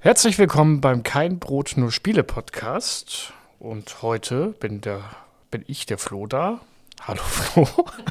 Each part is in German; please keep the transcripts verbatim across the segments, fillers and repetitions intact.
Herzlich willkommen beim Kein Brot, nur Spiele Podcast. Und heute bin, der, bin ich, der Flo, da. Hallo Flo.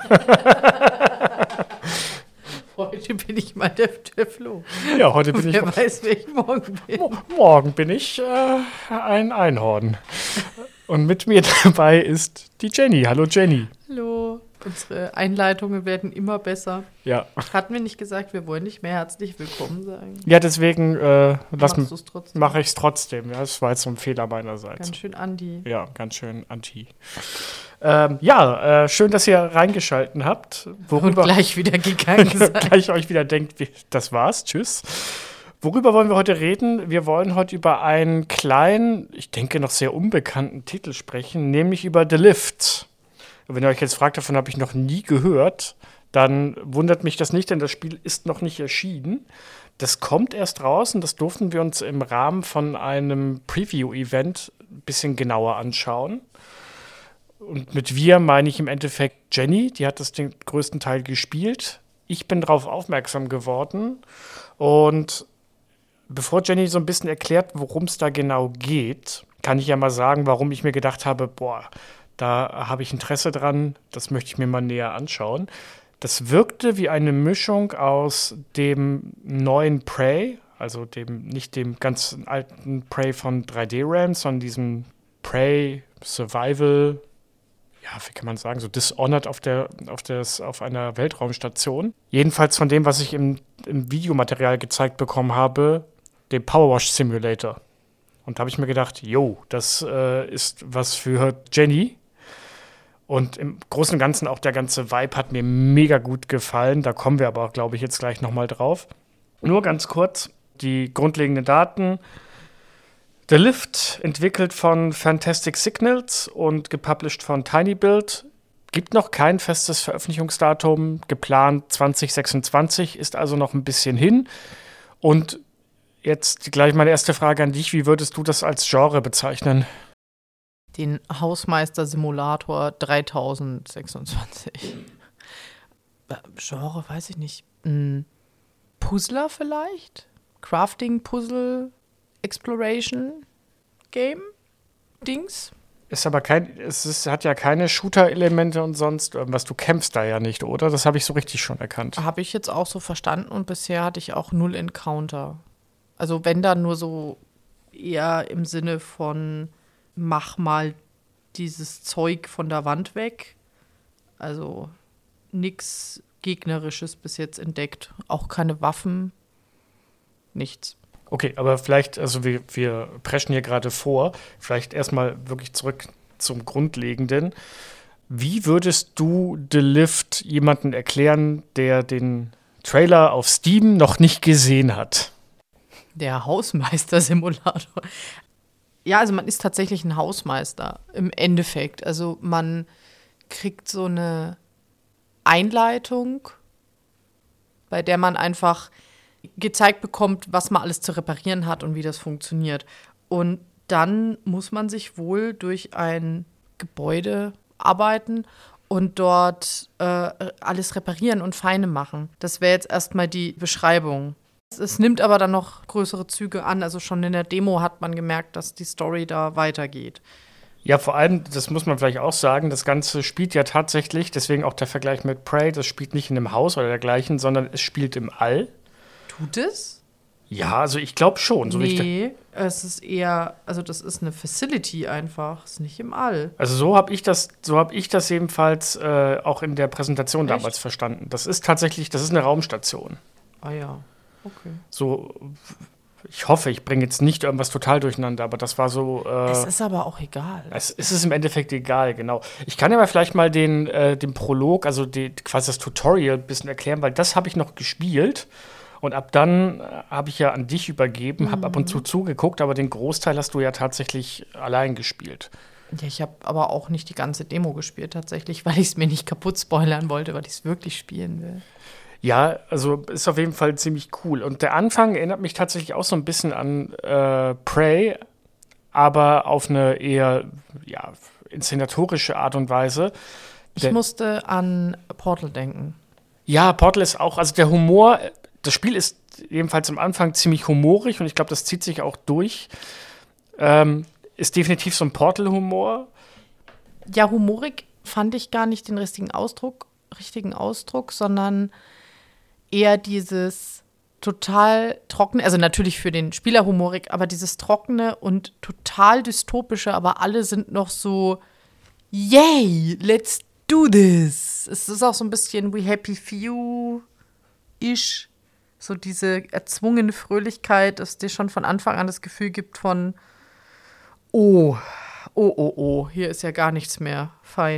Heute bin ich mal der, der Flo. Ja, heute bin ich. Wer weiß, wer ich morgen bin. Mo- morgen bin ich äh, ein Einhorn. Und mit mir dabei ist die Jenny. Hallo Jenny. Hallo. Unsere Einleitungen werden immer besser. Ja. Hatten wir nicht gesagt, wir wollen nicht mehr herzlich willkommen sagen? Ja, deswegen äh, Machst du's trotzdem? mache ich es trotzdem. Ja, das war jetzt so ein Fehler meinerseits. Ganz schön Andi. Ja, ganz schön anti. Ähm, ja, äh, schön, dass ihr reingeschalten habt. Und gleich wieder gegangen seid. gleich euch wieder denkt, wie, das war's, tschüss. Worüber wollen wir heute reden? Wir wollen heute über einen kleinen, ich denke noch sehr unbekannten Titel sprechen, nämlich über The Lift. Wenn ihr euch jetzt fragt, davon habe ich noch nie gehört, dann wundert mich das nicht, denn das Spiel ist noch nicht erschienen. Das kommt erst raus und das durften wir uns im Rahmen von einem Preview-Event ein bisschen genauer anschauen. Und mit wir meine ich im Endeffekt Jenny, die hat das den größten Teil gespielt. Ich bin darauf aufmerksam geworden. Und bevor Jenny so ein bisschen erklärt, worum es da genau geht, kann ich ja mal sagen, warum ich mir gedacht habe, boah, da habe ich Interesse dran, das möchte ich mir mal näher anschauen. Das wirkte wie eine Mischung aus dem neuen Prey, also dem nicht dem ganz alten Prey von drei D-Realms, sondern diesem Prey Survival, ja, wie kann man sagen, so Dishonored auf, der, auf, des, auf einer Weltraumstation. Jedenfalls von dem, was ich im, im Videomaterial gezeigt bekommen habe, dem Powerwash Simulator. Und da habe ich mir gedacht, jo, das äh, ist was für Jenny. Und im Großen und Ganzen auch der ganze Vibe hat mir mega gut gefallen. Da kommen wir aber, glaube ich, jetzt gleich nochmal drauf. Nur ganz kurz die grundlegenden Daten. The Lift, entwickelt von Fantastic Signals und gepublished von tinybuild. Gibt noch kein festes Veröffentlichungsdatum. Geplant zwanzig sechsundzwanzig, ist also noch ein bisschen hin. Und jetzt gleich meine erste Frage an dich. Wie würdest du das als Genre bezeichnen? Den Hausmeister-Simulator dreitausendsechsundzwanzig. Äh, Genre, weiß ich nicht. Hm. Puzzler vielleicht? Crafting, Puzzle, Exploration, Game, Dings? Ist aber kein, es ist, hat ja keine Shooter-Elemente und sonst irgendwas. Du kämpfst da ja nicht, oder? Das habe ich so richtig schon erkannt. Habe ich jetzt auch so verstanden und bisher hatte ich auch null Encounter. Also wenn dann nur so eher im Sinne von mach mal dieses Zeug von der Wand weg. Also nichts Gegnerisches bis jetzt entdeckt. Auch keine Waffen. Nichts. Okay, aber vielleicht, also wir, wir preschen hier gerade vor, vielleicht erstmal wirklich zurück zum Grundlegenden. Wie würdest du The Lift jemandem erklären, der den Trailer auf Steam noch nicht gesehen hat? Der Hausmeister-Simulator. Ja, also man ist tatsächlich ein Hausmeister im Endeffekt. Also man kriegt so eine Einleitung, bei der man einfach gezeigt bekommt, was man alles zu reparieren hat und wie das funktioniert. Und dann muss man sich wohl durch ein Gebäude arbeiten und dort äh, alles reparieren und feine machen. Das wäre jetzt erstmal die Beschreibung. Es nimmt aber dann noch größere Züge an. Also schon in der Demo hat man gemerkt, dass die Story da weitergeht. Ja, vor allem, das muss man vielleicht auch sagen, das Ganze spielt ja tatsächlich, deswegen auch der Vergleich mit Prey, das spielt nicht in einem Haus oder dergleichen, sondern es spielt im All. Tut es? Ja, also ich glaube schon. So nee, es ist eher, also das ist eine Facility einfach, ist nicht im All. Also so habe ich das, so habe ich das jedenfalls äh, auch in der Präsentation Echt? damals verstanden. Das ist tatsächlich, das ist eine Raumstation. Ah ja. Okay. So, ich hoffe, ich bringe jetzt nicht irgendwas total durcheinander, aber das war so. Äh, es ist aber auch egal. Es ist es im Endeffekt egal, genau. Ich kann ja mal vielleicht mal den, äh, den Prolog, also die, quasi das Tutorial ein bisschen erklären, weil das habe ich noch gespielt. Und ab dann äh, habe ich ja an dich übergeben, habe mhm. ab und zu zugeguckt, aber den Großteil hast du ja tatsächlich allein gespielt. Ja, ich habe aber auch nicht die ganze Demo gespielt tatsächlich, weil ich es mir nicht kaputt spoilern wollte, weil ich es wirklich spielen will. Ja, also ist auf jeden Fall ziemlich cool. Und der Anfang erinnert mich tatsächlich auch so ein bisschen an äh, Prey, aber auf eine eher ja, inszenatorische Art und Weise. Ich der, musste an Portal denken. Ja, Portal ist auch, also der Humor, das Spiel ist jedenfalls am Anfang ziemlich humorig und ich glaube, das zieht sich auch durch. Ähm, ist definitiv so ein Portal-Humor. Ja, humorig fand ich gar nicht den richtigen Ausdruck, richtigen Ausdruck, sondern eher dieses total trockene, also natürlich für den Spieler humorig, aber dieses trockene und total dystopische, aber alle sind noch so, yay, let's do this. Es ist auch so ein bisschen We Happy Few-ish, so diese erzwungene Fröhlichkeit, dass dir schon von Anfang an das Gefühl gibt von, oh, oh, oh, oh, hier ist ja gar nichts mehr fein.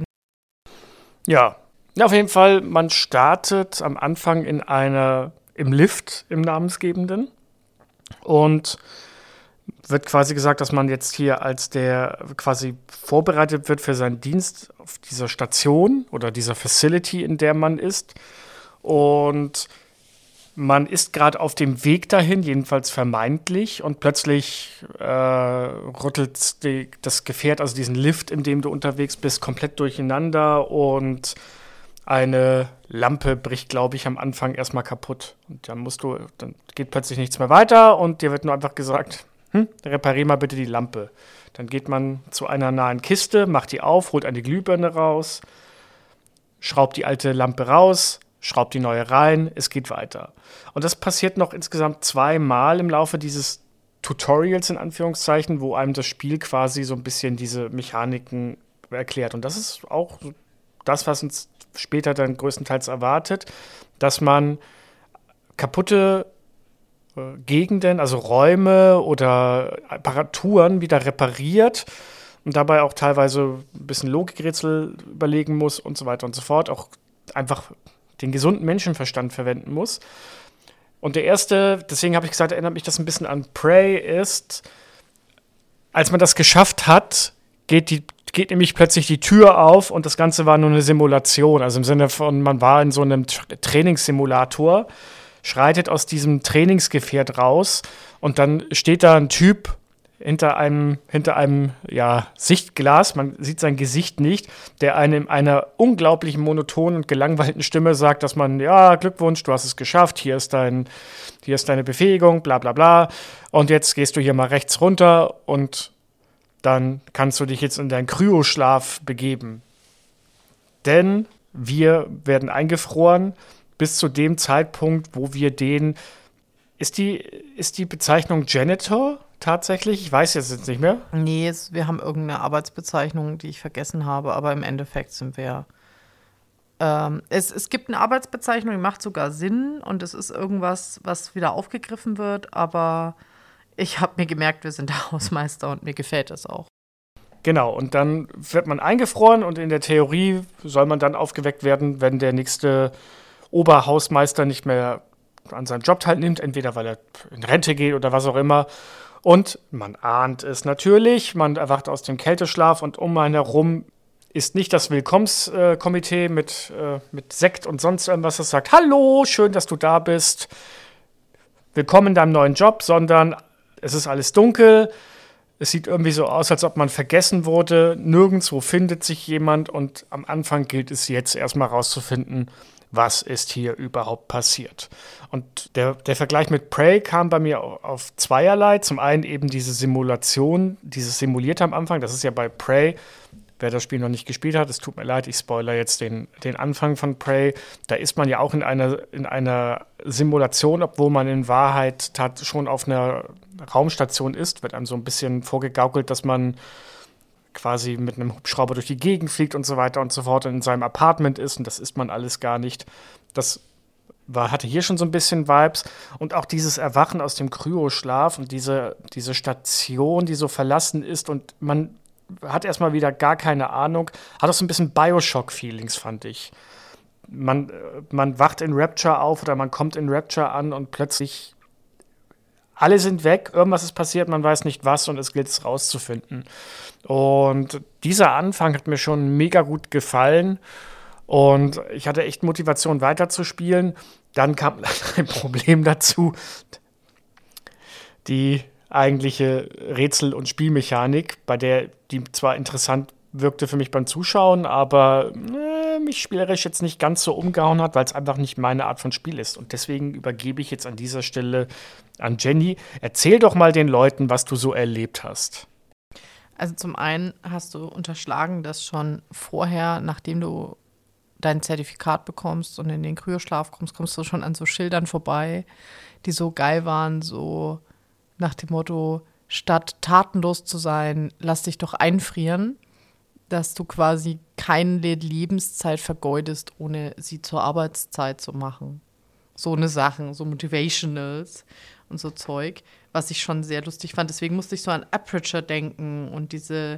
Ja, ja, auf jeden Fall, man startet am Anfang in einer, im Lift, im Namensgebenden und wird quasi gesagt, dass man jetzt hier als der quasi vorbereitet wird für seinen Dienst auf dieser Station oder dieser Facility, in der man ist. Und man ist gerade auf dem Weg dahin, jedenfalls vermeintlich, und plötzlich äh, rüttelt die, das Gefährt, also diesen Lift, in dem du unterwegs bist, komplett durcheinander und eine Lampe bricht, glaube ich, am Anfang erstmal kaputt. Und dann musst du, dann geht plötzlich nichts mehr weiter und dir wird nur einfach gesagt, hm, reparier mal bitte die Lampe. Dann geht man zu einer nahen Kiste, macht die auf, holt eine Glühbirne raus, schraubt die alte Lampe raus, schraubt die neue rein, es geht weiter. Und das passiert noch insgesamt zweimal im Laufe dieses Tutorials, in Anführungszeichen, wo einem das Spiel quasi so ein bisschen diese Mechaniken erklärt. Und das ist auch das, was uns später dann größtenteils erwartet, dass man kaputte äh, Gegenden, also Räume oder Apparaturen wieder repariert und dabei auch teilweise ein bisschen Logikrätsel überlegen muss und so weiter und so fort, auch einfach den gesunden Menschenverstand verwenden muss. Und der erste, deswegen habe ich gesagt, erinnert mich das ein bisschen an Prey, ist, als man das geschafft hat, geht die geht nämlich plötzlich die Tür auf und das Ganze war nur eine Simulation. Also im Sinne von, man war in so einem Trainingssimulator, schreitet aus diesem Trainingsgefährt raus und dann steht da ein Typ hinter einem, hinter einem ja, Sichtglas, man sieht sein Gesicht nicht, der einem in einer unglaublich monotonen und gelangweilten Stimme sagt, dass man, ja, Glückwunsch, du hast es geschafft, hier ist dein, hier ist deine Befähigung, bla bla bla. Und jetzt gehst du hier mal rechts runter und dann kannst du dich jetzt in deinen Kryoschlaf begeben. Denn wir werden eingefroren bis zu dem Zeitpunkt, wo wir den, ist die, ist die Bezeichnung Janitor tatsächlich? Ich weiß jetzt nicht mehr. Nee, es, wir haben irgendeine Arbeitsbezeichnung, die ich vergessen habe, aber im Endeffekt sind wir, ähm, es, es gibt eine Arbeitsbezeichnung, die macht sogar Sinn und es ist irgendwas, was wieder aufgegriffen wird, aber ich habe mir gemerkt, wir sind der Hausmeister und mir gefällt das auch. Genau, und dann wird man eingefroren und in der Theorie soll man dann aufgeweckt werden, wenn der nächste Oberhausmeister nicht mehr an seinem Job teilnimmt, entweder weil er in Rente geht oder was auch immer. Und man ahnt es natürlich, man erwacht aus dem Kälteschlaf und um einen herum ist nicht das Willkommenskomitee mit, äh, mit Sekt und sonst irgendwas, das sagt, hallo, schön, dass du da bist, willkommen in deinem neuen Job, sondern es ist alles dunkel, es sieht irgendwie so aus, als ob man vergessen wurde, nirgendwo findet sich jemand und am Anfang gilt es jetzt erstmal rauszufinden, was ist hier überhaupt passiert. Und der, der Vergleich mit Prey kam bei mir auf zweierlei. Zum einen eben diese Simulation, dieses Simulierte am Anfang, das ist ja bei Prey, wer das Spiel noch nicht gespielt hat, es tut mir leid, ich spoilere jetzt den, den Anfang von Prey, da ist man ja auch in einer, in einer Simulation, obwohl man in Wahrheit tat, schon auf einer Raumstation ist, wird einem so ein bisschen vorgegaukelt, dass man quasi mit einem Hubschrauber durch die Gegend fliegt und so weiter und so fort und in seinem Apartment ist und das ist man alles gar nicht. Das war, hatte hier schon so ein bisschen Vibes und auch dieses Erwachen aus dem Kryoschlaf und diese, diese Station, die so verlassen ist und man hat erstmal wieder gar keine Ahnung, hat auch so ein bisschen Bioshock-Feelings, fand ich. Man, man wacht in Rapture auf oder man kommt in Rapture an und plötzlich alle sind weg, irgendwas ist passiert, man weiß nicht was und es gilt es rauszufinden. Und dieser Anfang hat mir schon mega gut gefallen und ich hatte echt Motivation weiterzuspielen. Dann kam ein Problem dazu, die eigentliche Rätsel- und Spielmechanik, bei der die zwar interessant wirkte für mich beim Zuschauen, aber äh, mich spielerisch jetzt nicht ganz so umgehauen hat, weil es einfach nicht meine Art von Spiel ist. Und deswegen übergebe ich jetzt an dieser Stelle an Jenny. Erzähl doch mal den Leuten, was du so erlebt hast. Also zum einen hast du unterschlagen, dass schon vorher, nachdem du dein Zertifikat bekommst und in den Kryoschlaf kommst, kommst du schon an so Schildern vorbei, die so geil waren, so nach dem Motto, statt tatenlos zu sein, lass dich doch einfrieren, dass du quasi keine Lebenszeit vergeudest, ohne sie zur Arbeitszeit zu machen. So eine Sachen, so Motivationals und so Zeug, was ich schon sehr lustig fand. Deswegen musste ich so an Aperture denken und diese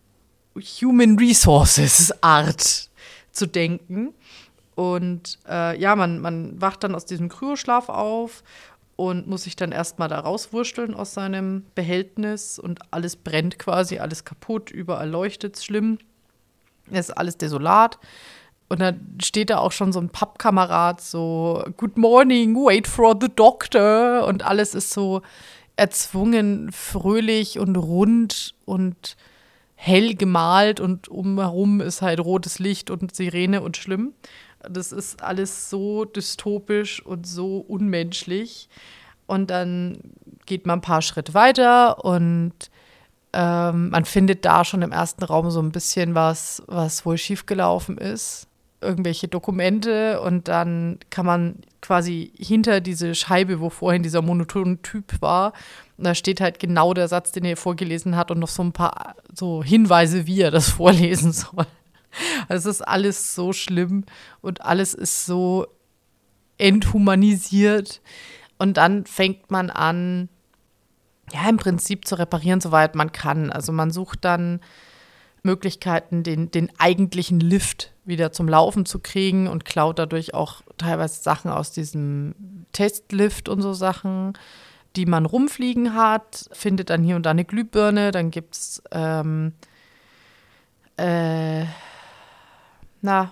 Human Resources Art zu denken. Und äh, ja, man, man wacht dann aus diesem Kryoschlaf auf und muss sich dann erstmal da rauswursteln aus seinem Behältnis und alles brennt quasi, alles kaputt, überall leuchtet es schlimm. Es ist alles desolat. Und dann steht da auch schon so ein Pappkamerad so, good morning, wait for the doctor. Und alles ist so erzwungen, fröhlich und rund und hell gemalt. Und umherum ist halt rotes Licht und Sirene und schlimm. Das ist alles so dystopisch und so unmenschlich. Und dann geht man ein paar Schritte weiter und ähm, man findet da schon im ersten Raum so ein bisschen was, was wohl schiefgelaufen ist. Irgendwelche Dokumente und dann kann man quasi hinter diese Scheibe, wo vorhin dieser monotone Typ war, und da steht halt genau der Satz, den er vorgelesen hat und noch so ein paar so Hinweise, wie er das vorlesen soll. Also es ist alles so schlimm und alles ist so enthumanisiert und dann fängt man an, ja, im Prinzip zu reparieren, soweit man kann. Also man sucht dann Möglichkeiten, den, den eigentlichen Lift wieder zum Laufen zu kriegen und klaut dadurch auch teilweise Sachen aus diesem Testlift und so Sachen, die man rumfliegen hat, findet dann hier und da eine Glühbirne, dann gibt es ähm, äh, na,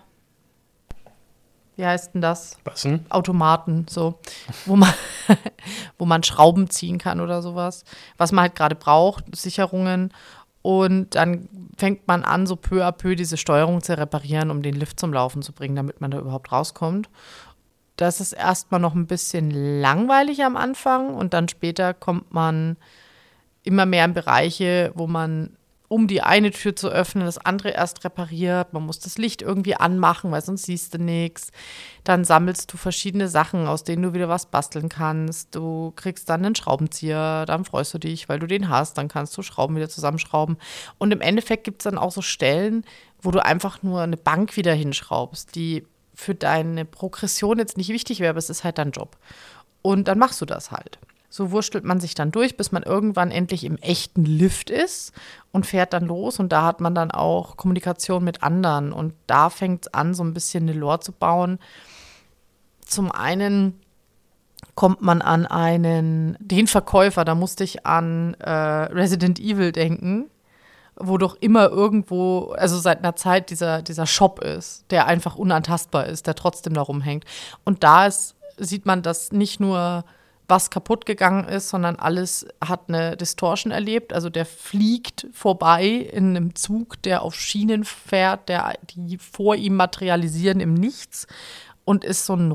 wie heißt denn das? Was denn? Automaten, so, wo man, wo man Schrauben ziehen kann oder sowas, was man halt gerade braucht, Sicherungen. Und dann fängt man an, so peu à peu diese Steuerung zu reparieren, um den Lift zum Laufen zu bringen, damit man da überhaupt rauskommt. Das ist erstmal noch ein bisschen langweilig am Anfang und dann später kommt man immer mehr in Bereiche, wo man, um die eine Tür zu öffnen, das andere erst repariert. Man muss das Licht irgendwie anmachen, weil sonst siehst du nichts. Dann sammelst du verschiedene Sachen, aus denen du wieder was basteln kannst. Du kriegst dann einen Schraubenzieher, dann freust du dich, weil du den hast. Dann kannst du Schrauben wieder zusammenschrauben. Und im Endeffekt gibt es dann auch so Stellen, wo du einfach nur eine Bank wieder hinschraubst, die für deine Progression jetzt nicht wichtig wäre, aber es ist halt dein Job. Und dann machst du das halt. So wurstelt man sich dann durch, bis man irgendwann endlich im echten Lift ist und fährt dann los. Und da hat man dann auch Kommunikation mit anderen. Und da fängt es an, so ein bisschen eine Lore zu bauen. Zum einen kommt man an einen, den Verkäufer, da musste ich an äh, Resident Evil denken, wo doch immer irgendwo, also seit einer Zeit dieser, dieser Shop ist, der einfach unantastbar ist, der trotzdem da rumhängt. Und da ist, sieht man, dass nicht nur was kaputt gegangen ist, sondern alles hat eine Distortion erlebt. Also der fliegt vorbei in einem Zug, der auf Schienen fährt, der, die vor ihm materialisieren im Nichts und ist so ein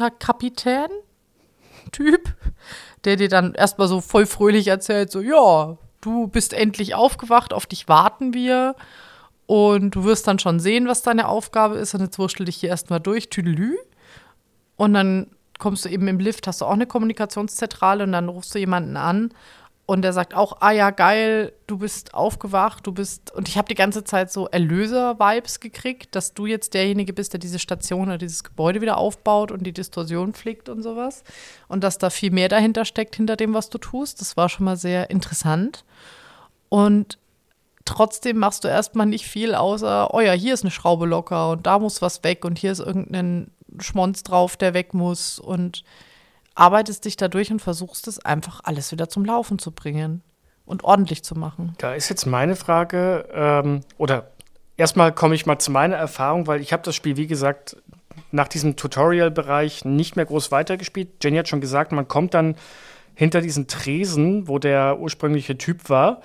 Roboterkapitän-Typ, der dir dann erstmal so voll fröhlich erzählt, so, ja, du bist endlich aufgewacht, auf dich warten wir und du wirst dann schon sehen, was deine Aufgabe ist und jetzt wurschtel dich hier erstmal durch, tüdelü. Und dann kommst du eben im Lift, hast du auch eine Kommunikationszentrale und dann rufst du jemanden an und der sagt auch, ah ja, geil, du bist aufgewacht, du bist, und ich habe die ganze Zeit so Erlöser-Vibes gekriegt, dass du jetzt derjenige bist, der diese Station oder dieses Gebäude wieder aufbaut und die Distorsion pflegt und sowas und dass da viel mehr dahinter steckt, hinter dem, was du tust. Das war schon mal sehr interessant und trotzdem machst du erstmal nicht viel, außer, oh ja, hier ist eine Schraube locker und da muss was weg und hier ist irgendein Schmonz drauf, der weg muss und arbeitest dich dadurch und versuchst es einfach alles wieder zum Laufen zu bringen und ordentlich zu machen. Da ist jetzt meine Frage, ähm, oder erstmal komme ich mal zu meiner Erfahrung, weil ich habe das Spiel, wie gesagt, nach diesem Tutorial-Bereich nicht mehr groß weitergespielt. Jenny hat schon gesagt, man kommt dann hinter diesen Tresen, wo der ursprüngliche Typ war.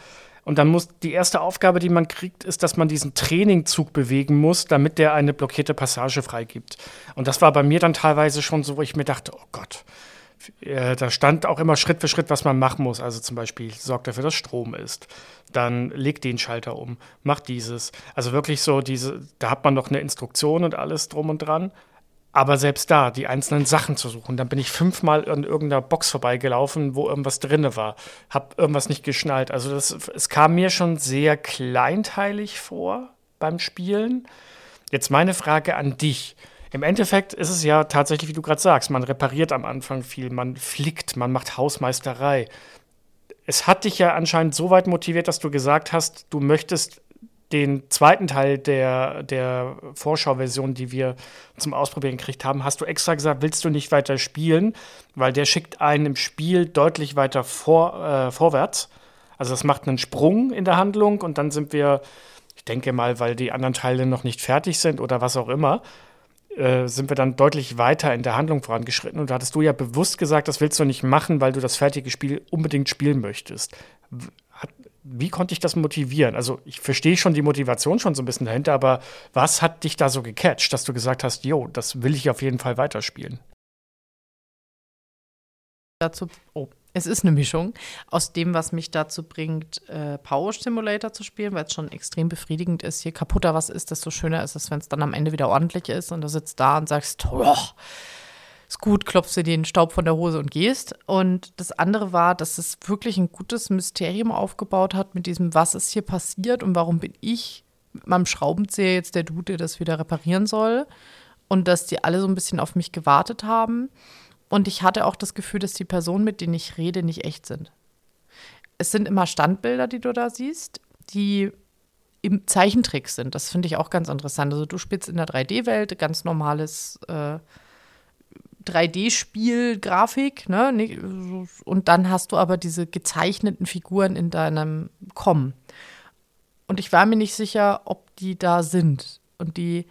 Und dann muss die erste Aufgabe, die man kriegt, ist, dass man diesen Trainingzug bewegen muss, damit der eine blockierte Passage freigibt. Und das war bei mir dann teilweise schon so, wo ich mir dachte, oh Gott, äh, da stand auch immer Schritt für Schritt, was man machen muss. Also zum Beispiel, sorgt dafür, dass Strom ist. Dann leg den Schalter um, mach dieses. Also wirklich so diese, da hat man noch eine Instruktion und alles drum und dran. Aber selbst da, die einzelnen Sachen zu suchen, dann bin ich fünfmal an irgendeiner Box vorbeigelaufen, wo irgendwas drin war. Hab irgendwas nicht geschnallt. Also das, es kam mir schon sehr kleinteilig vor beim Spielen. Jetzt meine Frage an dich. Im Endeffekt ist es ja tatsächlich, wie du gerade sagst, man repariert am Anfang viel, man flickt, man macht Hausmeisterei. Es hat dich ja anscheinend so weit motiviert, dass du gesagt hast, du möchtest den zweiten Teil der, der Vorschauversion, die wir zum Ausprobieren gekriegt haben, hast du extra gesagt, willst du nicht weiter spielen, weil der schickt einen im Spiel deutlich weiter vor, äh, vorwärts. Also das macht einen Sprung in der Handlung und dann sind wir, ich denke mal, weil die anderen Teile noch nicht fertig sind oder was auch immer, äh, sind wir dann deutlich weiter in der Handlung vorangeschritten. Und da hattest du ja bewusst gesagt, das willst du nicht machen, weil du das fertige Spiel unbedingt spielen möchtest. Hat, Wie konnte ich das motivieren? Also ich verstehe schon die Motivation schon so ein bisschen dahinter, aber was hat dich da so gecatcht, dass du gesagt hast, jo, das will ich auf jeden Fall weiterspielen? Dazu, oh, es ist eine Mischung aus dem, was mich dazu bringt, äh, Power Simulator zu spielen, weil es schon extrem befriedigend ist. Je kaputter was ist, desto schöner ist es, wenn es dann am Ende wieder ordentlich ist und du sitzt da und sagst, oh, ist gut, klopfst dir den Staub von der Hose und gehst. Und das andere war, dass es wirklich ein gutes Mysterium aufgebaut hat mit diesem, was ist hier passiert und warum bin ich mit meinem Schraubenzieher jetzt der Dude, der das wieder reparieren soll. Und dass die alle so ein bisschen auf mich gewartet haben. Und ich hatte auch das Gefühl, dass die Personen, mit denen ich rede, nicht echt sind. Es sind immer Standbilder, die du da siehst, die im Zeichentrick sind. Das finde ich auch ganz interessant. Also du spielst in der drei D-Welt, ganz normales äh, drei D-Spiel, Grafik, ne? Und dann hast du aber diese gezeichneten Figuren in deinem Com. Und ich war mir nicht sicher, ob die da sind. Und die,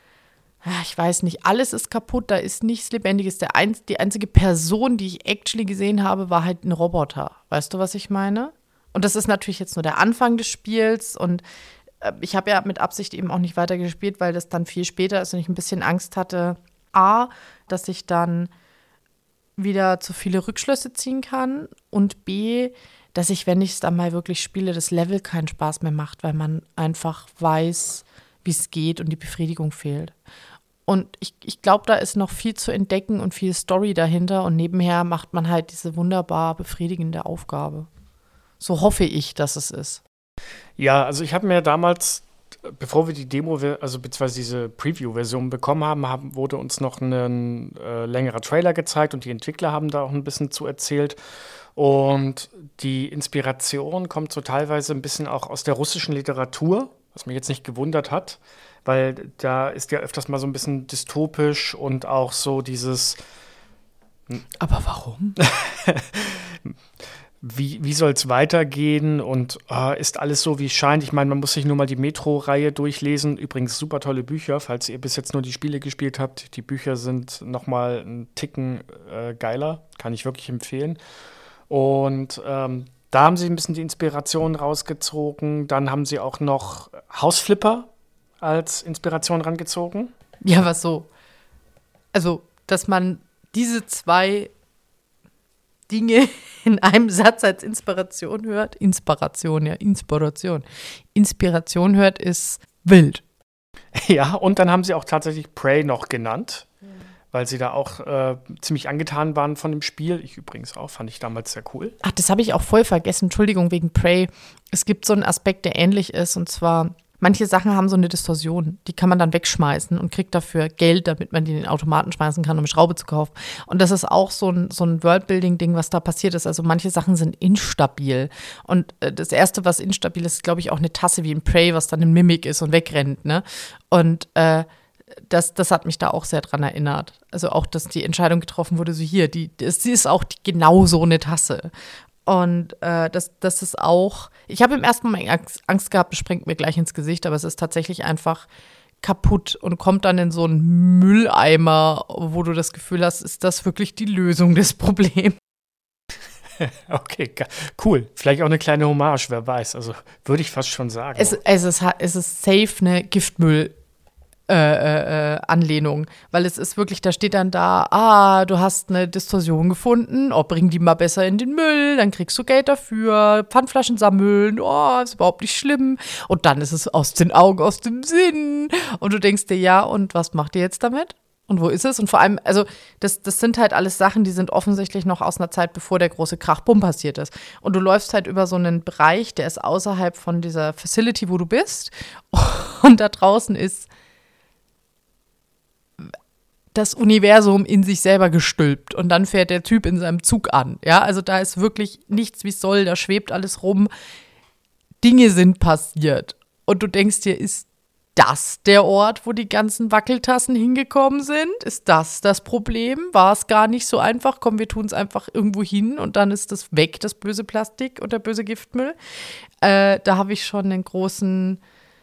ich weiß nicht, alles ist kaputt, da ist nichts Lebendiges. Der ein, die einzige Person, die ich actually gesehen habe, war halt ein Roboter. Weißt du, was ich meine? Und das ist natürlich jetzt nur der Anfang des Spiels. Und äh, ich habe ja mit Absicht eben auch nicht weitergespielt, weil das dann viel später ist und ich ein bisschen Angst hatte, A, dass ich dann wieder zu viele Rückschlüsse ziehen kann und B, dass ich, wenn ich es dann mal wirklich spiele, das Level keinen Spaß mehr macht, weil man einfach weiß, wie es geht und die Befriedigung fehlt. Und ich, ich glaube, da ist noch viel zu entdecken und viel Story dahinter und nebenher macht man halt diese wunderbar befriedigende Aufgabe. So hoffe ich, dass es ist. Ja, also ich habe mir damals, bevor wir die Demo, also beziehungsweise diese Preview-Version bekommen haben, haben, wurde uns noch ein äh, längerer Trailer gezeigt und die Entwickler haben da auch ein bisschen zu erzählt. Und die Inspiration kommt so teilweise ein bisschen auch aus der russischen Literatur, was mich jetzt nicht gewundert hat, weil da ist ja öfters mal so ein bisschen dystopisch und auch so dieses. Aber warum? Wie, wie soll es weitergehen und äh, ist alles so, wie es scheint? Ich meine, man muss sich nur mal die Metro-Reihe durchlesen. Übrigens super tolle Bücher, falls ihr bis jetzt nur die Spiele gespielt habt. Die Bücher sind noch mal einen Ticken äh, geiler, kann ich wirklich empfehlen. Und ähm, da haben sie ein bisschen die Inspiration rausgezogen. Dann haben sie auch noch Hausflipper als Inspiration rangezogen. Ja, was so? Also, dass man diese zwei Dinge in einem Satz als Inspiration hört. Inspiration, ja, Inspiration. Inspiration hört ist wild. Ja, und dann haben sie auch tatsächlich Prey noch genannt, ja, weil sie da auch äh, ziemlich angetan waren von dem Spiel. Ich übrigens auch, fand ich damals sehr cool. Ach, das habe ich auch voll vergessen. Entschuldigung, wegen Prey. Es gibt so einen Aspekt, der ähnlich ist, und zwar manche Sachen haben so eine Distorsion, die kann man dann wegschmeißen und kriegt dafür Geld, damit man die in den Automaten schmeißen kann, um eine Schraube zu kaufen. Und das ist auch so ein, so ein Worldbuilding-Ding, was da passiert ist. Also manche Sachen sind instabil. Und äh, das Erste, was instabil ist, glaube ich, auch eine Tasse wie ein Prey, was dann ein Mimik ist und wegrennt, ne? Und äh, das, das hat mich da auch sehr dran erinnert. Also auch, dass die Entscheidung getroffen wurde, so hier, die, das, sie ist auch die, genau so eine Tasse. Und äh, das, das ist auch, ich habe im ersten Moment Angst, Angst gehabt, es springt mir gleich ins Gesicht, aber es ist tatsächlich einfach kaputt und kommt dann in so einen Mülleimer, wo du das Gefühl hast, ist das wirklich die Lösung des Problems? Okay, ga- cool. Vielleicht auch eine kleine Hommage, wer weiß. Also würde ich fast schon sagen. Es, es, ist, ha- es ist safe eine Giftmüll. Äh, äh, äh, Anlehnung, weil es ist wirklich, da steht dann da, ah, du hast eine Distorsion gefunden, oh, bring die mal besser in den Müll, dann kriegst du Geld dafür, Pfandflaschen sammeln, oh, ist überhaupt nicht schlimm. Und dann ist es aus den Augen, aus dem Sinn. Und du denkst dir, ja, und was macht ihr jetzt damit? Und wo ist es? Und vor allem, also das, das sind halt alles Sachen, die sind offensichtlich noch aus einer Zeit, bevor der große Krach-Bumm passiert ist. Und du läufst halt über so einen Bereich, der ist außerhalb von dieser Facility, wo du bist. Und da draußen ist das Universum in sich selber gestülpt und dann fährt der Typ in seinem Zug an. Ja, also da ist wirklich nichts wie es soll, da schwebt alles rum. Dinge sind passiert. Und du denkst dir, ist das der Ort, wo die ganzen Wackeltassen hingekommen sind? Ist das das Problem? War es gar nicht so einfach? Komm, wir tun es einfach irgendwo hin und dann ist das weg, das böse Plastik und der böse Giftmüll. Äh, da habe ich schon einen großen,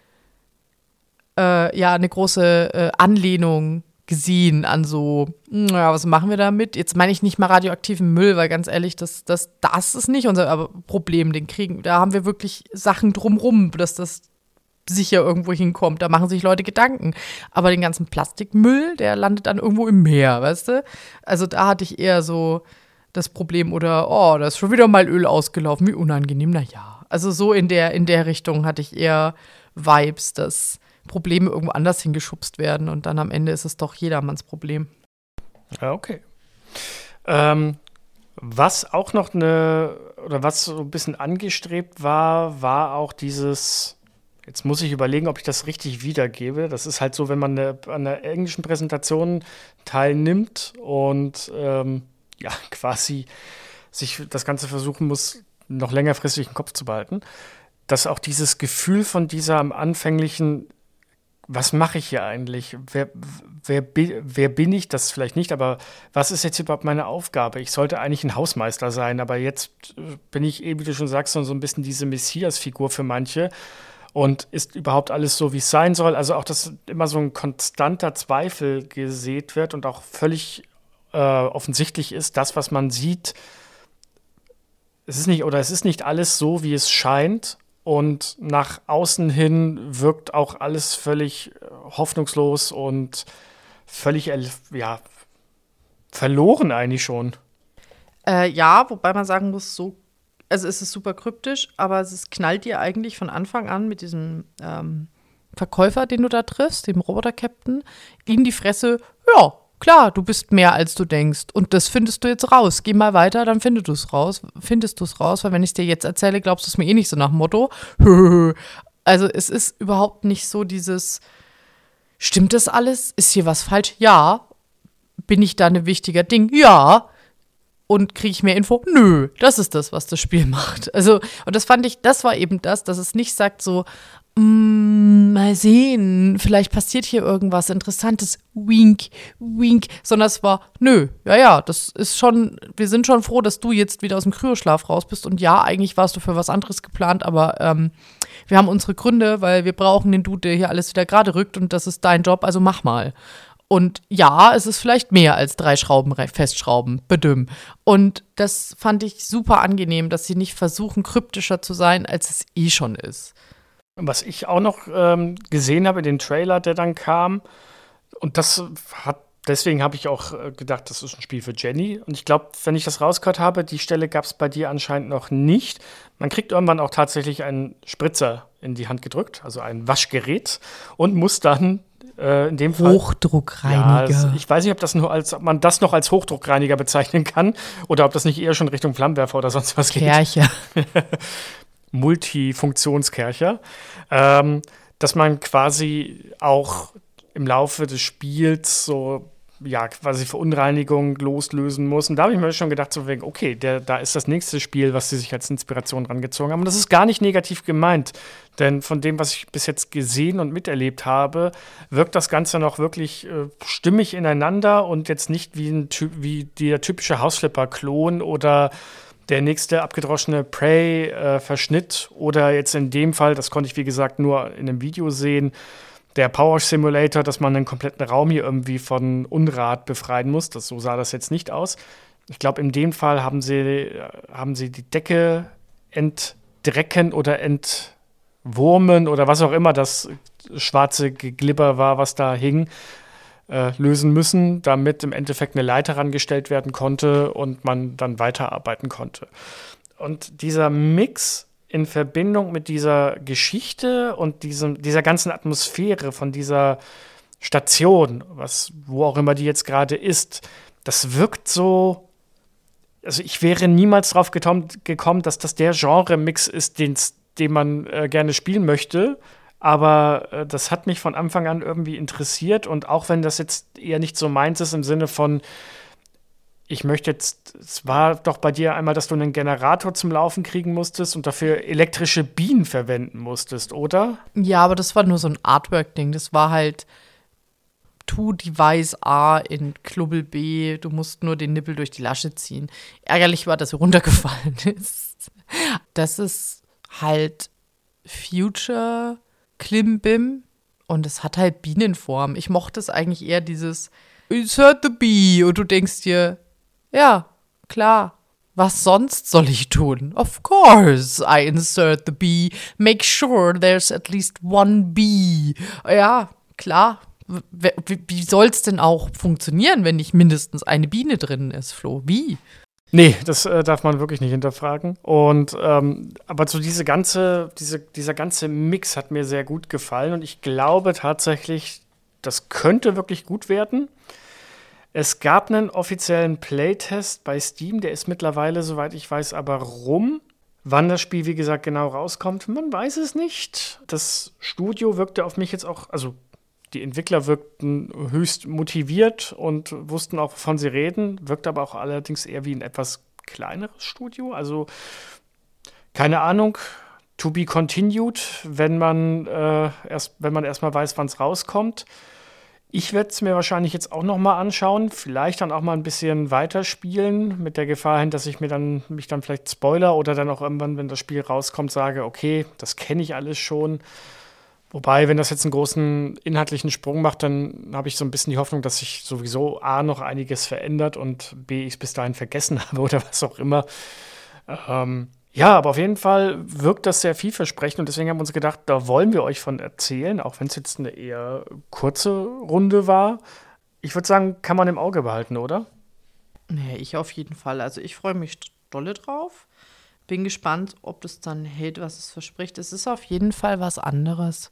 äh, ja, eine große äh, Anlehnung gesehen an so, naja, was machen wir damit? Jetzt meine ich nicht mal radioaktiven Müll, weil ganz ehrlich, das, das, das ist nicht unser Problem, den kriegen. Da haben wir wirklich Sachen drumrum, dass das sicher irgendwo hinkommt. Da machen sich Leute Gedanken. Aber den ganzen Plastikmüll, der landet dann irgendwo im Meer, weißt du? Also da hatte ich eher so das Problem oder, oh, da ist schon wieder mal Öl ausgelaufen, wie unangenehm. Na ja, also so in der, in der Richtung hatte ich eher Vibes, dass Probleme irgendwo anders hingeschubst werden und dann am Ende ist es doch jedermanns Problem. Ja, okay. Ähm, was auch noch eine, oder was so ein bisschen angestrebt war, war auch dieses, jetzt muss ich überlegen, ob ich das richtig wiedergebe. Das ist halt so, wenn man eine, an einer englischen Präsentation teilnimmt und ähm, ja, quasi sich das Ganze versuchen muss, noch längerfristig im Kopf zu behalten, dass auch dieses Gefühl von dieser am anfänglichen, was mache ich hier eigentlich? Wer, wer, wer bin ich? Das vielleicht nicht, aber was ist jetzt überhaupt meine Aufgabe? Ich sollte eigentlich ein Hausmeister sein, aber jetzt bin ich, eh, wie du schon sagst, so ein bisschen diese Messias-Figur für manche. Und ist überhaupt alles so, wie es sein soll? Also auch, dass immer so ein konstanter Zweifel gesät wird und auch völlig äh, offensichtlich ist, das, was man sieht, es ist nicht, oder es ist nicht alles so, wie es scheint. Und nach außen hin wirkt auch alles völlig hoffnungslos und völlig ja, verloren eigentlich schon. Äh, ja, wobei man sagen muss, so, also es ist super kryptisch, aber es ist, knallt dir eigentlich von Anfang an mit diesem ähm, Verkäufer, den du da triffst, dem Roboter-Captain, in die Fresse, ja, klar, du bist mehr, als du denkst. Und das findest du jetzt raus. Geh mal weiter, dann findest du es raus. Findest du es raus, weil wenn ich es dir jetzt erzähle, glaubst du es mir eh nicht so nach dem Motto. Also es ist überhaupt nicht so dieses, stimmt das alles? Ist hier was falsch? Ja. Bin ich da ein wichtiger Ding? Ja. Und kriege ich mehr Info? Nö. Das ist das, was das Spiel macht. Also, und das fand ich, das war eben das, dass es nicht sagt so, Mm, mal sehen, vielleicht passiert hier irgendwas Interessantes, wink, wink, sondern es war, nö, ja, ja, das ist schon, wir sind schon froh, dass du jetzt wieder aus dem Kryoschlaf raus bist und ja, eigentlich warst du für was anderes geplant, aber ähm, wir haben unsere Gründe, weil wir brauchen den Dude, der hier alles wieder gerade rückt und das ist dein Job, also mach mal. Und ja, es ist vielleicht mehr als drei Schrauben festschrauben, bedüm. Und das fand ich super angenehm, dass sie nicht versuchen, kryptischer zu sein, als es eh schon ist. Was ich auch noch ähm, gesehen habe in dem Trailer, der dann kam, und das hat, deswegen habe ich auch äh, gedacht, das ist ein Spiel für Jenny. Und ich glaube, wenn ich das rausgehört habe, die Stelle gab es bei dir anscheinend noch nicht. Man kriegt irgendwann auch tatsächlich einen Spritzer in die Hand gedrückt, also ein Waschgerät, und muss dann äh, in dem Fall Hochdruckreiniger. Ja, ich weiß nicht, ob das nur als, ob man das noch als Hochdruckreiniger bezeichnen kann oder ob das nicht eher schon Richtung Flammenwerfer oder sonst was geht. Kercher. Multifunktionskercher, ähm, dass man quasi auch im Laufe des Spiels so, ja, quasi Verunreinigungen loslösen muss. Und da habe ich mir schon gedacht, so wegen, okay, der, da ist das nächste Spiel, was sie sich als Inspiration rangezogen haben. Und das ist gar nicht negativ gemeint, denn von dem, was ich bis jetzt gesehen und miterlebt habe, wirkt das Ganze noch wirklich äh, stimmig ineinander und jetzt nicht wie, ein, wie der typische Hausflipper-Klon oder der nächste abgedroschene Prey-Verschnitt äh, oder jetzt in dem Fall, das konnte ich wie gesagt nur in einem Video sehen, der Power Simulator, dass man einen kompletten Raum hier irgendwie von Unrat befreien muss. Das, so sah das jetzt nicht aus. Ich glaube, in dem Fall haben sie, haben sie die Decke entdrecken oder entwurmen oder was auch immer das schwarze Geglibber war, was da hing, äh, lösen müssen, damit im Endeffekt eine Leiter rangestellt werden konnte und man dann weiterarbeiten konnte. Und dieser Mix in Verbindung mit dieser Geschichte und diesem, dieser ganzen Atmosphäre von dieser Station, was, wo auch immer die jetzt gerade ist, das wirkt so, also ich wäre niemals drauf gekommen, gekommen dass das der Genre-Mix ist, den's, den man äh, gerne spielen möchte, aber äh, das hat mich von Anfang an irgendwie interessiert und auch wenn das jetzt eher nicht so meins ist im Sinne von, ich möchte jetzt, es war doch bei dir einmal, dass du einen Generator zum Laufen kriegen musstest und dafür elektrische Bienen verwenden musstest, oder? Ja, aber das war nur so ein Artwork-Ding. Das war halt To-Device A in Knubbel B. Du musst nur den Nippel durch die Lasche ziehen. Ärgerlich war, dass er runtergefallen ist. Das ist halt Future Klimbim und es hat halt Bienenform. Ich mochte es eigentlich eher dieses Insert the bee und du denkst dir, ja, klar. Was sonst soll ich tun? Of course, I insert the bee. Make sure there's at least one bee. Ja, klar. Wie, wie soll's denn auch funktionieren, wenn nicht mindestens eine Biene drin ist, Flo? Wie? Nee, das äh, darf man wirklich nicht hinterfragen. Und ähm, aber so diese ganze, diese, dieser ganze Mix hat mir sehr gut gefallen und ich glaube tatsächlich, das könnte wirklich gut werden. Es gab einen offiziellen Playtest bei Steam, der ist mittlerweile, soweit ich weiß, aber rum. Wann das Spiel, wie gesagt, genau rauskommt, man weiß es nicht. Das Studio wirkte auf mich jetzt auch, also die Entwickler wirkten höchst motiviert und wussten auch, wovon sie reden, wirkte aber auch allerdings eher wie ein etwas kleineres Studio. Also keine Ahnung, to be continued, wenn man äh, erst, wenn man erstmal weiß, wann es rauskommt. Ich werde es mir wahrscheinlich jetzt auch noch mal anschauen, vielleicht dann auch mal ein bisschen weiterspielen, mit der Gefahr hin, dass ich mir dann mich dann vielleicht spoiler oder dann auch irgendwann, wenn das Spiel rauskommt, sage, okay, das kenne ich alles schon. Wobei, wenn das jetzt einen großen inhaltlichen Sprung macht, dann habe ich so ein bisschen die Hoffnung, dass sich sowieso A, noch einiges verändert und B, ich es bis dahin vergessen habe oder was auch immer. Ähm, ja, aber auf jeden Fall wirkt das sehr vielversprechend und deswegen haben wir uns gedacht, da wollen wir euch von erzählen, auch wenn es jetzt eine eher kurze Runde war. Ich würde sagen, kann man im Auge behalten, oder? Nee, ich auf jeden Fall. Also ich freue mich dolle drauf. Bin gespannt, ob das dann hält, was es verspricht. Es ist auf jeden Fall was anderes,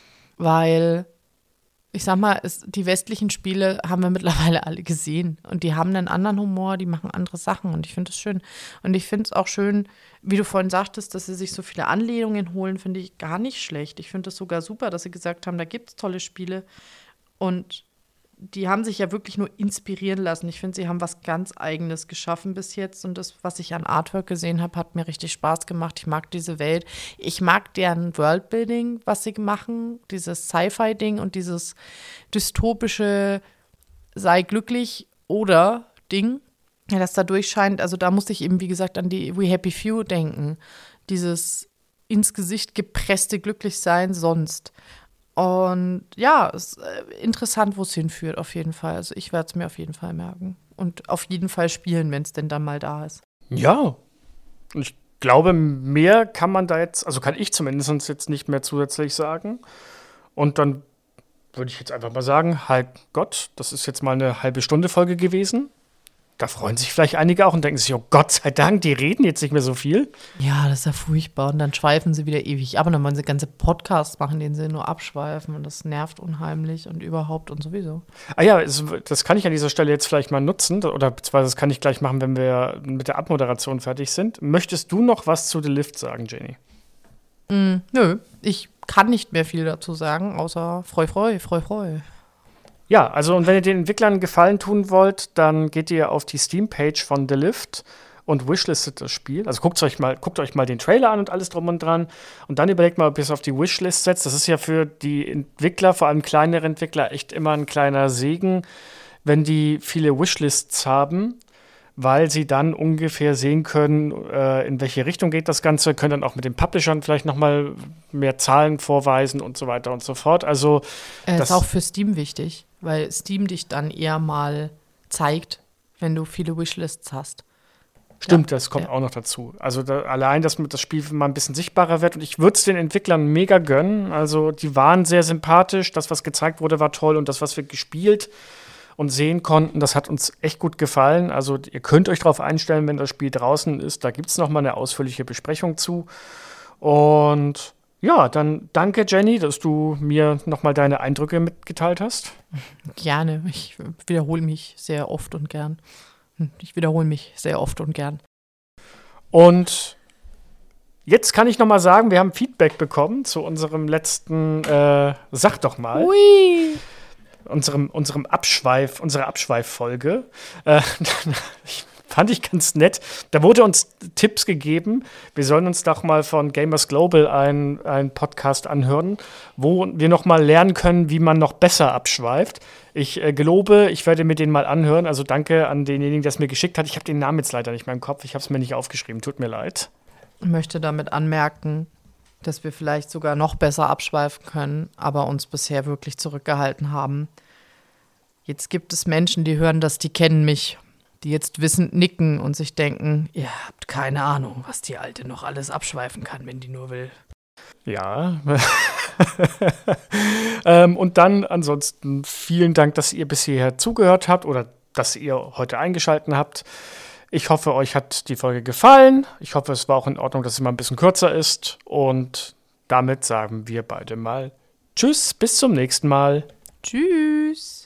weil ich sag mal, es, die westlichen Spiele haben wir mittlerweile alle gesehen und die haben einen anderen Humor, die machen andere Sachen und ich finde es schön. Und ich finde es auch schön, wie du vorhin sagtest, dass sie sich so viele Anlehnungen holen, finde ich gar nicht schlecht. Ich finde es sogar super, dass sie gesagt haben, da gibt es tolle Spiele und die haben sich ja wirklich nur inspirieren lassen. Ich finde, sie haben was ganz Eigenes geschaffen bis jetzt. Und das, was ich an Artwork gesehen habe, hat mir richtig Spaß gemacht. Ich mag diese Welt. Ich mag deren Worldbuilding, was sie machen. Dieses Sci-Fi-Ding und dieses dystopische sei glücklich oder Ding, das da durchscheint. Also da musste ich eben, wie gesagt, an die We Happy Few denken. Dieses ins Gesicht gepresste Glücklichsein sonst. Und ja, es ist interessant, wo es hinführt, auf jeden Fall. Also ich werde es mir auf jeden Fall merken. Und auf jeden Fall spielen, wenn es denn dann mal da ist. Ja. Ich glaube, mehr kann man da jetzt, also kann ich zumindest jetzt nicht mehr zusätzlich sagen. Und dann würde ich jetzt einfach mal sagen, halt Gott, das ist jetzt mal eine halbe Stunde Folge gewesen. Da freuen sich vielleicht einige auch und denken sich, oh Gott sei Dank, die reden jetzt nicht mehr so viel. Ja, das ist ja furchtbar. Und dann schweifen sie wieder ewig ab. Und dann wollen sie ganze Podcasts machen, denen sie nur abschweifen. Und das nervt unheimlich und überhaupt und sowieso. Ah ja, es, das kann ich an dieser Stelle jetzt vielleicht mal nutzen. Oder beziehungsweise das kann ich gleich machen, wenn wir mit der Abmoderation fertig sind. Möchtest du noch was zu The Lift sagen, Jenny? Mm, nö, ich kann nicht mehr viel dazu sagen, außer freu, freu, freu, freu. Ja, also und wenn ihr den Entwicklern einen Gefallen tun wollt, dann geht ihr auf die Steam-Page von The Lift und wishlistet das Spiel. Also guckt euch mal, guckt euch mal den Trailer an und alles drum und dran. Und dann überlegt mal, ob ihr es auf die Wishlist setzt. Das ist ja für die Entwickler, vor allem kleinere Entwickler, echt immer ein kleiner Segen, wenn die viele Wishlists haben, weil sie dann ungefähr sehen können, äh, in welche Richtung geht das Ganze, können dann auch mit den Publishern vielleicht noch mal mehr Zahlen vorweisen und so weiter und so fort. Also äh, das ist auch für Steam wichtig, weil Steam dich dann eher mal zeigt, wenn du viele Wishlists hast. Stimmt, Ja, das kommt ja. auch noch dazu. Also da, allein, dass das Spiel mal ein bisschen sichtbarer wird. Und ich würde es den Entwicklern mega gönnen. Also die waren sehr sympathisch. Das, was gezeigt wurde, war toll. Und das, was wir gespielt und sehen konnten, das hat uns echt gut gefallen. Also ihr könnt euch darauf einstellen, wenn das Spiel draußen ist. Da gibt es noch mal eine ausführliche Besprechung zu. Und ja, dann danke, Jenny, dass du mir noch mal deine Eindrücke mitgeteilt hast. Gerne. Ich wiederhole mich sehr oft und gern. Ich wiederhole mich sehr oft und gern. Und jetzt kann ich noch mal sagen, wir haben Feedback bekommen zu unserem letzten äh, Sag doch mal. Ui. Unserem, unserem Abschweif, unserer Abschweiffolge. Äh, fand ich ganz nett. Da wurde uns Tipps gegeben. Wir sollen uns doch mal von Gamers Global einen, einen Podcast anhören, wo wir noch mal lernen können, wie man noch besser abschweift. Ich äh, gelobe, ich werde mir den mal anhören. Also danke an denjenigen, der es mir geschickt hat. Ich habe den Namen jetzt leider nicht mehr im Kopf. Ich habe es mir nicht aufgeschrieben. Tut mir leid. Ich möchte damit anmerken, dass wir vielleicht sogar noch besser abschweifen können, aber uns bisher wirklich zurückgehalten haben. Jetzt gibt es Menschen, die hören das, die kennen mich, die jetzt wissend nicken und sich denken, ihr habt keine Ahnung, was die Alte noch alles abschweifen kann, wenn die nur will. Ja. ähm, und dann ansonsten vielen Dank, dass ihr bis hierher zugehört habt oder dass ihr heute eingeschaltet habt. Ich hoffe, euch hat die Folge gefallen. Ich hoffe, es war auch in Ordnung, dass sie mal ein bisschen kürzer ist. Und damit sagen wir beide mal Tschüss, bis zum nächsten Mal. Tschüss.